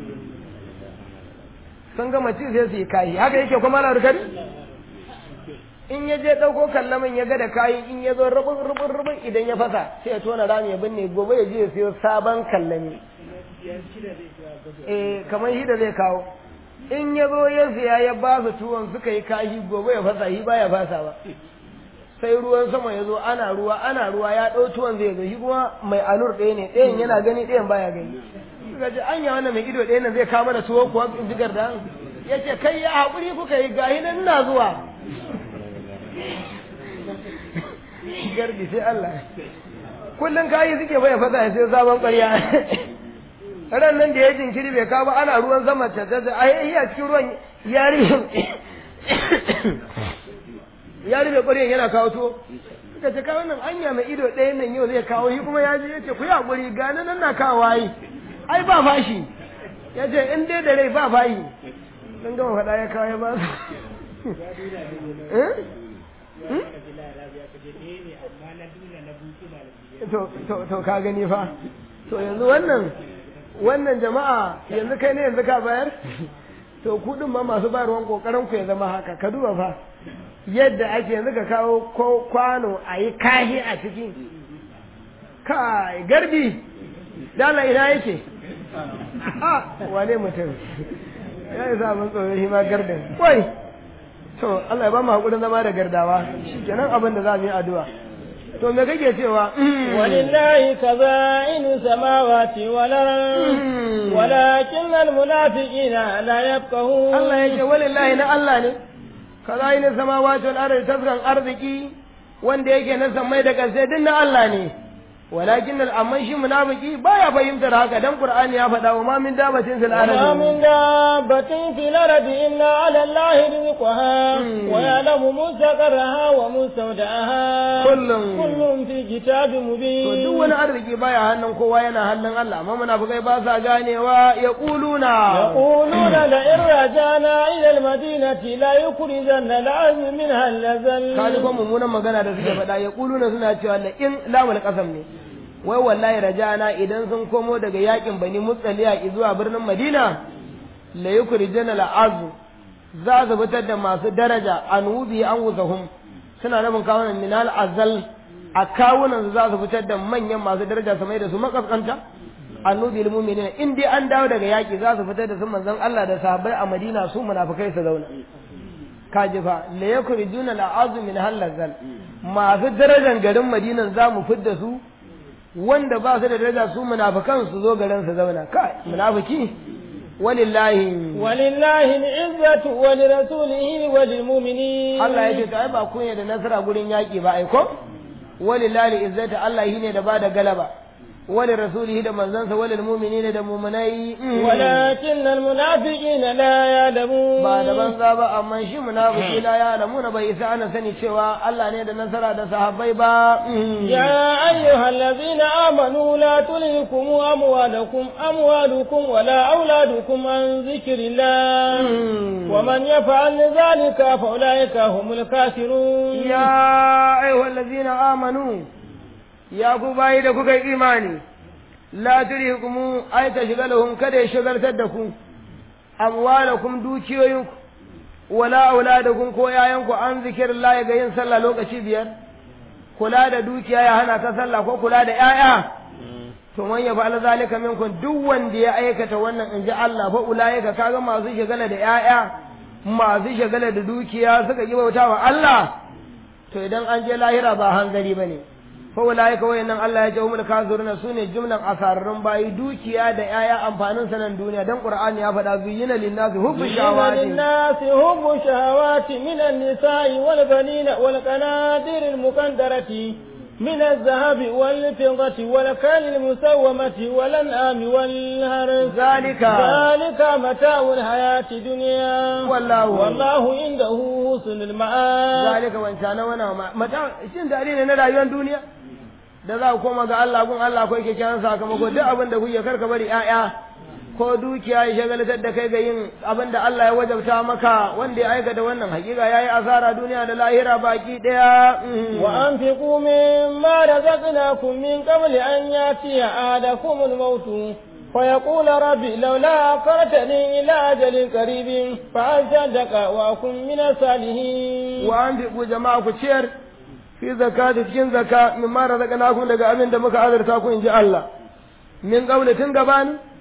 sun gama ci sai su yi kayi haka yake kuma na rukari in ya je ɗauko kallamin ya ga da kayi in ya zo rubin rubin rubin idan ya fasa sai ya tona rami ya binne gobe ya je ya siyo sabon kallami eh kamar hida zai kawo in ya zo ya siya ya ba su tuwon suka yi kashi gobe ya fasa shi baya fasa ba sai ruwan sama ya zo ana ruwa ana ruwa ya ɗau tuwon zai zo shi kuma mai alur ɗaya ne ɗayan yana gani ɗayan baya gani suka ce anya wannan mai ido ɗaya nan zai kama da tuwo kuwa in ji garda ya ce kai ya haƙuri kuka yi gahi nan ina zuwa gardi sai Allah kullum kayi suke bai fasa ya sai sabon ƙarya ran nan da ya jinkiri bai kawo ba ana ruwan sama ta ta a iya cikin ruwan yari yari bai ƙwaryan yana kawo to suka ce kawo nan anya mai ido ɗaya nan yau zai kawo shi kuma ya je ya ce ku yi haƙuri gani nan na kawo wayi ai ba fashi ya ce in dai da rai ba fayi don gama faɗa ya kawo ya ba su to ka gani fa to yanzu wannan wannan jama'a yanzu kai ne yanzu ka bayar to kudin ma masu bayarwan kokarin ku ya zama haka ka duba fa yadda ake yanzu ka kawo kwano a yi kahi a ciki kai garbi dala ina yake a wane mutum ya yi sabon tsoron shi ma gardin wai to Allah ya ba mu haƙurin zama da gardawa shi kenan abin da za mu yi addu'a to me kake cewa walillahi kaza'inu samawati wal ard walakin al munafiqina la yafqahun Allah yake walillahi na Allah ne kaza'inu samawati wal ard tasran arziki wanda yake na samai da kasai din na Allah ne walakin al amma shi munafiki baya fahimtar haka dan Qur'ani ya faɗa wa ma min dabatin fil ardi ma min dabatin fil ardi illa ala Allah rizquha wa ya'lamu mustaqarraha wa mustawda'aha kullum kullum fi kitabin mubin to duk wani arziki baya hannun kowa yana hannun Allah amma munafikai ba sa ganewa yaquluna yaquluna la in rajana ila al madinati la yukhrijanna al-azm minha al-lazal kaji ko mummunan magana da suke faɗa yaquluna suna cewa la in lamul qasam ne wai wallahi rajana idan sun komo daga yakin bani mutsaliya zuwa birnin madina la yukrijana al'azu za su fitar da masu daraja anubi an wuzahum suna nabin kawunan minal azal a kawunan za su fitar da manyan masu daraja su mai da su makaskanta annubi lil mu'minin in dai an dawo daga yaki za su fitar da su manzon Allah da sahabbai a madina su munafikai su zauna kaji fa la yukrijuna al'azu min halazal masu darajan garin madinan za mu fitar da su wanda ba su da daraja su munafikan su zo garin su zauna kai munafiki walillahi walillahi al-izzatu wa li rasulihi wa lil mu'minin Allah yake to ai ba kunya da nasara gurin yaki ba ai ko walillahi al-izzatu Allah shine da bada galaba wa li rasulihi da manzansa wa lil mu'minina da mu'minai walakin al-munafiqina la ya'lamun ba da banza ba amma shi munafiki la ya'lamuna bai isa ana sani cewa Allah ne da nasara da sahabbai ba ya ayyuhal ladhina amanu la tulhikum amwalukum amwalukum wala auladukum an dhikrillah wa man yaf'al dhalika fa ulaika humul kafirun ya ayyuhal ladhina amanu ya ku bayi da kuka yi imani la tulhikum ay tashghaluhum kada ya shagaltar da ku amwalakum dukiyoyinku wala auladukum ko yayanku an zikrillah ga yin sallah lokaci biyar kula da dukiya ya hana ka sallah ko kula da yaya to man ya fa'ala zalika minkum duk wanda ya aikata wannan in ji Allah fa ulaika kaga masu shagala da yaya masu shagala da dukiya suka yi bautawa Allah to idan an je lahira ba hanzari bane fa ulaika wayannan Allah ya ce umul kafiruna sune jumlan asararrun bayi dukiya da yaya amfanin sanan duniya dan Qur'ani ya faɗa zuyina linnasi hubbu shahawati linnasi hubbu shahawati minan nisa'i wal banina wal qanatir al muqaddarati من الذهب والفضة والكال المسومة والأنعام والهرس ذلك ذلك متاع الحياة الدنيا والله والله عنده حسن المآب ذلك وإن كان وانا متاع شن دليل na rayuwar duniya da za ku koma ga Allah gun Allah ko yake kiran sakamako duk abin da kuke karka bari ƴaƴa ko dukiya ya shagaltar da kai ga yin abin da Allah ya wajabta maka wanda ya aikata wannan hakika yayi asara duniya da lahira baki daya wa anfiqu mimma razaqnakum min qabli an yatiya ahadakum al-maut fa yaqul rabbi laula akhartani ila ajalin qaribin fa asaddaqa wa akun min as-salihin wa anfiqu jama'a ku ciyar fi zakati cikin zakka mimma razaqnakum daga abin da muka azurta ku inji Allah min qabli tun gabani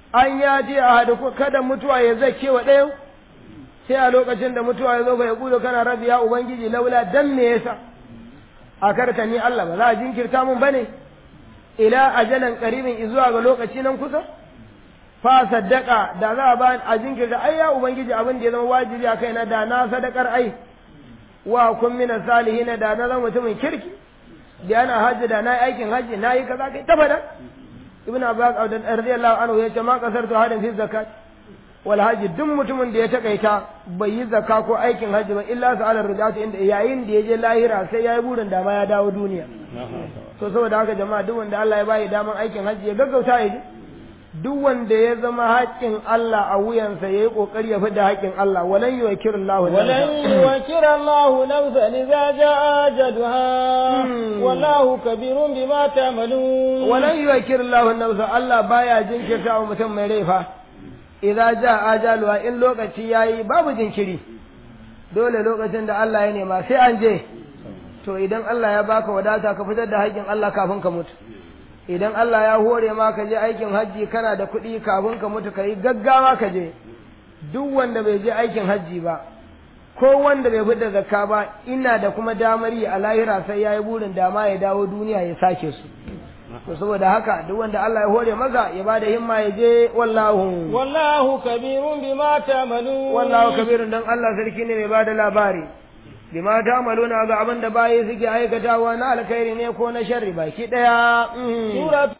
an ya ji a hadu kada mutuwa ya zake wa ɗayan sai a lokacin da mutuwa ya zo bai kudo kana rabbi ya ubangiji laula dan me yasa a karka ni Allah ba za a jinkirta mun bane ila ajalan qaribin zuwa ga lokaci nan kusa fa saddaka da za a ba a jinkirta ai ya ubangiji abin da ya zama wajibi a kaina da na sadakar ai wa kun min salihin da na zama mutumin kirki da ana hajji da na aikin hajji na yi kaza kai tabada ibn abbas radiyallahu anhu ya ce ma kasartu hadin fi zakat wal hajji duk mutumin da ya takaita bai yi zakka ko aikin hajji ba illa sa'alar rujatu inda yayin da ya je lahira sai ya yi burin da ma ya dawo duniya to saboda haka jama'a duk wanda Allah ya bayi daman aikin hajji ya gaggauta ya je duk wanda ya zama haƙƙin Allah a wuyansa ya yi ƙoƙari ya fidda haƙƙin Allah walan yi wa kirin lahu walan yi wa kirin lahu nafsa ni za ja ajaduha wallahu kabirun bima ta'malun walan yi wa kirin lahu nafsa Allah baya jinkirta wa mutum mai rai fa idza ja ajaluha in lokaci yayi babu jinkiri dole lokacin da Allah ya nema sai an je to idan Allah ya baka wadata ka fitar da haƙƙin Allah kafin ka mutu idan Allah ya hore ma ka je aikin hajji kana da kuɗi kafin ka mutu ka yi gaggawa ka je duk wanda bai je aikin hajji ba ko wanda bai fita zakka ba ina da kuma damar yi a lahira sai ya yi burin dama ya dawo duniya ya sake su to saboda haka duk wanda Allah ya hore maza ya bada himma ya je wallahu wallahu kabirun bima ta'malun wallahu kabirun dan Allah sarki ne mai bada labari bima ta'maluna ga abin da bayi suke aikatawa na alkhairi ne ko na sharri baki daya